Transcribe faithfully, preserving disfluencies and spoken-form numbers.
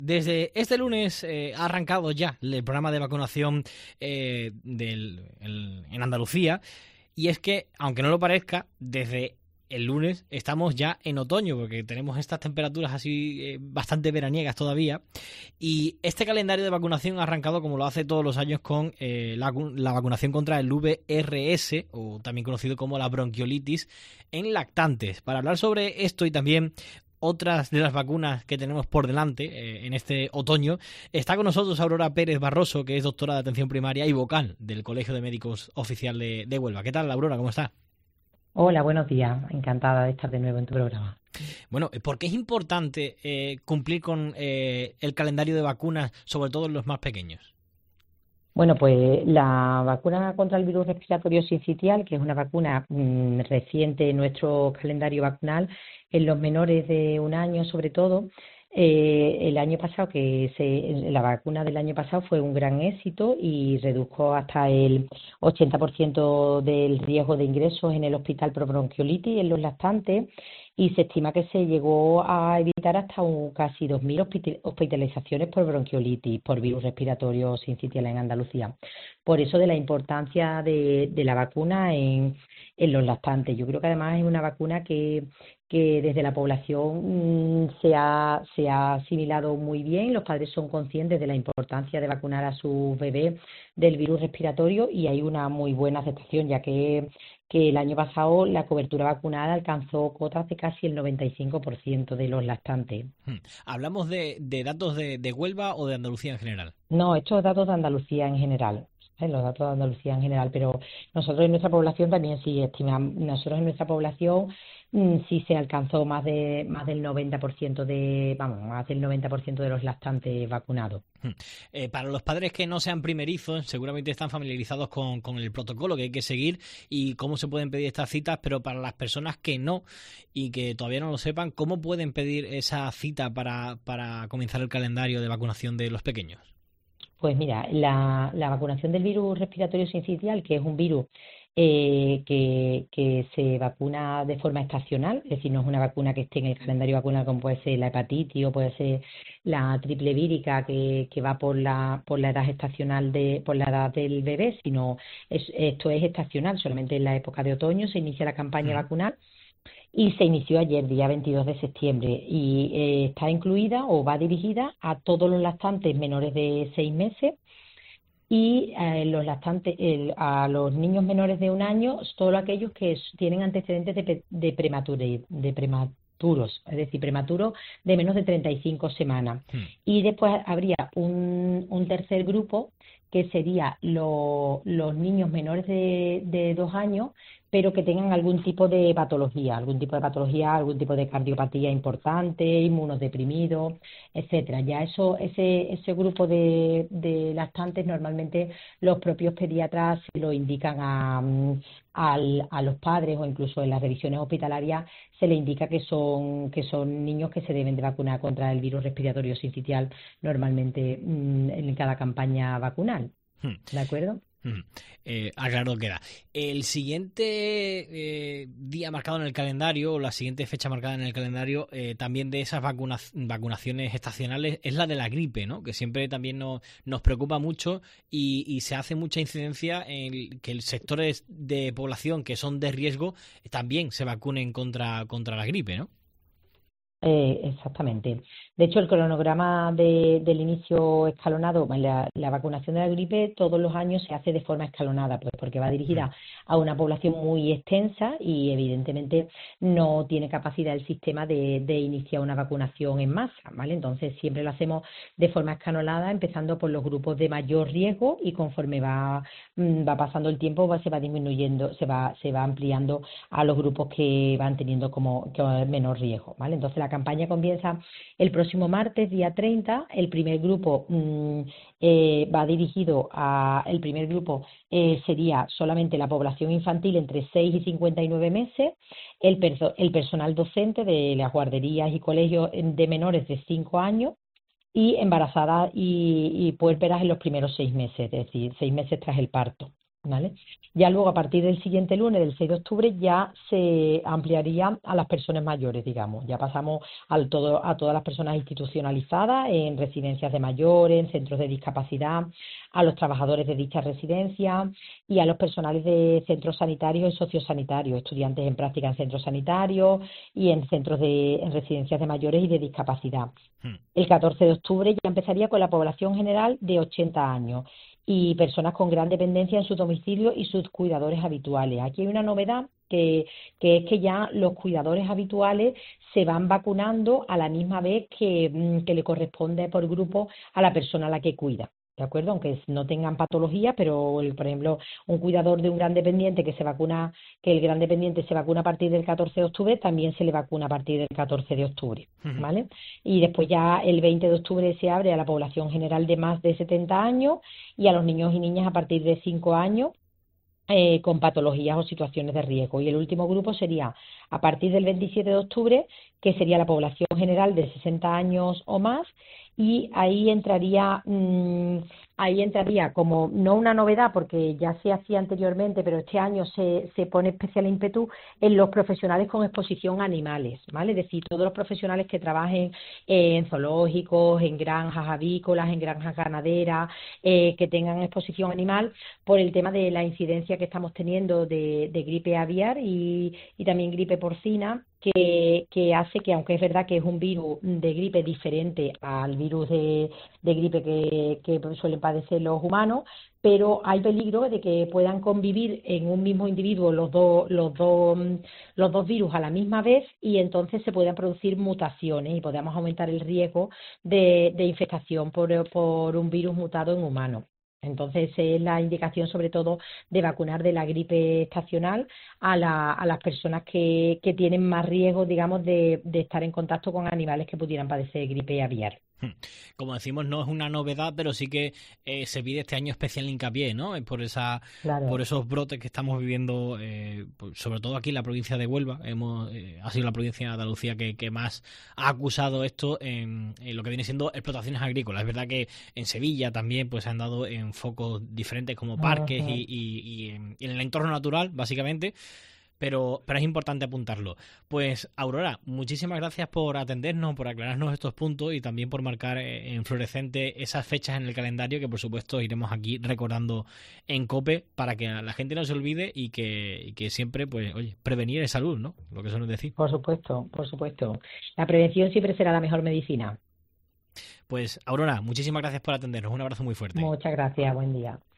Desde este lunes eh, ha arrancado ya el programa de vacunación eh, del, el, en Andalucía, y es que, aunque no lo parezca, desde el lunes estamos ya en otoño, porque tenemos estas temperaturas así eh, bastante veraniegas todavía, y este calendario de vacunación ha arrancado, como lo hace todos los años, con eh, la, la vacunación contra el V R S, o también conocido como la bronquiolitis, en lactantes. Para hablar sobre esto y también otras de las vacunas que tenemos por delante eh, en este otoño, está con nosotros Aurora Pérez Barroso, que es doctora de atención primaria y vocal del Colegio de Médicos Oficial de, de Huelva. ¿Qué tal, Aurora? ¿Cómo está? Hola, buenos días. Encantada de estar de nuevo en tu programa. Bueno, ¿por qué es importante eh, cumplir con eh, el calendario de vacunas, sobre todo en los más pequeños? Bueno, pues la vacuna contra el virus respiratorio sincitial, que es una vacuna mmm, reciente en nuestro calendario vacunal, en los menores de un año sobre todo, eh, el año pasado, que se, la vacuna del año pasado fue un gran éxito y redujo hasta el ochenta por ciento del riesgo de ingresos en el hospital por bronquiolitis en los lactantes, y se estima que se llegó a evitar hasta un, casi dos mil hospitalizaciones por bronquiolitis, por virus respiratorio sincitial en Andalucía. Por eso de la importancia de, de la vacuna en, en los lactantes. Yo creo que además es una vacuna que, que desde la población mmm, se, ha, se ha asimilado muy bien. Los padres son conscientes de la importancia de vacunar a sus bebés del virus respiratorio y hay una muy buena aceptación, ya que que el año pasado la cobertura vacunal alcanzó cotas de casi el noventa y cinco por ciento de los lactantes. ¿Hablamos de, de datos de, de Huelva o de Andalucía en general? No, estos datos de Andalucía en general, ¿eh? Los datos de Andalucía en general, pero nosotros en nuestra población también sí estimamos, nosotros en nuestra población mmm, sí se alcanzó más de más del noventa por ciento de, vamos, más del noventa por ciento de los lactantes vacunados. Eh, para los padres que no sean primerizos, seguramente están familiarizados con, con el protocolo que hay que seguir y cómo se pueden pedir estas citas, pero para las personas que no y que todavía no lo sepan, ¿cómo pueden pedir esa cita para, para comenzar el calendario de vacunación de los pequeños? Pues mira, la, la vacunación del virus respiratorio sincitial, que es un virus eh, que, que se vacuna de forma estacional, es decir, no es una vacuna que esté en el calendario vacunal como puede ser la hepatitis o puede ser la triple vírica que, que va por la, por la edad estacional de, por la edad del bebé, sino es, esto es estacional, solamente en la época de otoño se inicia la campaña Uh-huh. vacunal. Y se inició ayer, día veintidós de septiembre, y eh, está incluida o va dirigida a todos los lactantes menores de seis meses y eh, los lactantes, el, a los niños menores de un año, todos aquellos que tienen antecedentes de, de, premature, de prematuros, es decir, prematuros de menos de treinta y cinco semanas. Hmm. Y después habría un, un tercer grupo que sería lo, los niños menores de, de dos años, pero que tengan algún tipo de patología, algún tipo de patología, algún tipo de cardiopatía importante, inmunodeprimidos, etcétera. Ya eso, ese, ese grupo de, de lactantes normalmente los propios pediatras se lo indican a, a, a los padres o incluso en las revisiones hospitalarias se le indica que son, que son niños que se deben de vacunar contra el virus respiratorio sincitial normalmente mmm, en cada campaña vacunal. Hmm. ¿De acuerdo? Hmm. Eh, aclarado queda. El siguiente eh, día marcado en el calendario, o la siguiente fecha marcada en el calendario, eh, también de esas vacuna vacunaciones estacionales, es la de la gripe, ¿no? Que siempre también nos, nos preocupa mucho y, y se hace mucha incidencia en que los sectores de población que son de riesgo también se vacunen contra, contra la gripe, ¿no? Eh, exactamente. De hecho, el cronograma de, del inicio escalonado, la, la vacunación de la gripe, todos los años se hace de forma escalonada, pues porque va dirigida a una población muy extensa y evidentemente no tiene capacidad el sistema de, de iniciar una vacunación en masa, ¿vale? Entonces siempre lo hacemos de forma escalonada, empezando por los grupos de mayor riesgo y conforme va, va pasando el tiempo va, se va disminuyendo, se va, se va ampliando a los grupos que van teniendo como que menor riesgo, ¿vale? Entonces la campaña comienza el próximo martes, día treinta. El primer grupo mmm, eh, va dirigido a... El primer grupo eh, sería solamente la población infantil entre seis y cincuenta y nueve meses, el, perso el personal docente de las guarderías y colegios de menores de cinco años y embarazadas y, y puérperas en los primeros seis meses, es decir, seis meses tras el parto. ¿vale? Ya luego, a partir del siguiente lunes, del seis de octubre, ya se ampliaría a las personas mayores, digamos. Ya pasamos al todo, a todas las personas institucionalizadas en residencias de mayores, en centros de discapacidad, a los trabajadores de dichas residencias y a los personales de centros sanitarios y sociosanitarios, estudiantes en práctica en centros sanitarios y en centros de, en residencias de mayores y de discapacidad. Hmm. El catorce de octubre ya empezaría con la población general de ochenta años y personas con gran dependencia en su domicilio y sus cuidadores habituales. Aquí hay una novedad que, que es que ya los cuidadores habituales se van vacunando a la misma vez que, que le corresponde por grupo a la persona a la que cuida. ¿De acuerdo? Aunque no tengan patología, pero, por ejemplo, un cuidador de un gran dependiente que se vacuna, que el gran dependiente se vacuna a partir del catorce de octubre, también se le vacuna a partir del catorce de octubre, ¿vale? Y después ya el veinte de octubre se abre a la población general de más de setenta años y a los niños y niñas a partir de cinco años eh, con patologías o situaciones de riesgo. Y el último grupo sería a partir del veintisiete de octubre, que sería la población general de sesenta años o más, y ahí entraría mmm, ahí entraría como no una novedad porque ya se hacía anteriormente, pero este año se, se pone especial ímpetu en los profesionales con exposición a animales, ¿vale? Es decir, todos los profesionales que trabajen en zoológicos, en granjas avícolas, en granjas ganaderas, eh, que tengan exposición animal por el tema de la incidencia que estamos teniendo de, de gripe aviar y, y también gripe porcina, que, que hace que, aunque es verdad que es un virus de gripe diferente al virus de, de gripe que, que suelen padecer los humanos, pero hay peligro de que puedan convivir en un mismo individuo los dos los dos los dos virus a la misma vez y entonces se puedan producir mutaciones y podamos aumentar el riesgo de, de infectación por, por un virus mutado en humanos. Entonces es la indicación sobre todo de vacunar de la gripe estacional a, la, a las personas que, que tienen más riesgo, digamos, de, de estar en contacto con animales que pudieran padecer gripe aviar. Como decimos, no es una novedad, pero sí que eh, se pide este año especial hincapié, ¿no? Por esa, claro. por esos brotes que estamos viviendo, eh, pues, sobre todo aquí en la provincia de Huelva. Hemos, eh, ha sido la provincia de Andalucía que, que más ha acusado esto en, en lo que viene siendo explotaciones agrícolas. Es verdad que en Sevilla también pues se han dado en focos diferentes como parques y, y, y, en, y en el entorno natural, básicamente. Pero, pero es importante apuntarlo. Pues, Aurora, muchísimas gracias por atendernos, por aclararnos estos puntos y también por marcar en fluorescente esas fechas en el calendario que, por supuesto, iremos aquí recordando en COPE para que la gente no se olvide y que, y que siempre, pues, oye, prevenir es salud, ¿no? Lo que suelen decir. Por supuesto, por supuesto. La prevención siempre será la mejor medicina. Pues, Aurora, muchísimas gracias por atendernos. Un abrazo muy fuerte. Muchas gracias. Buen día.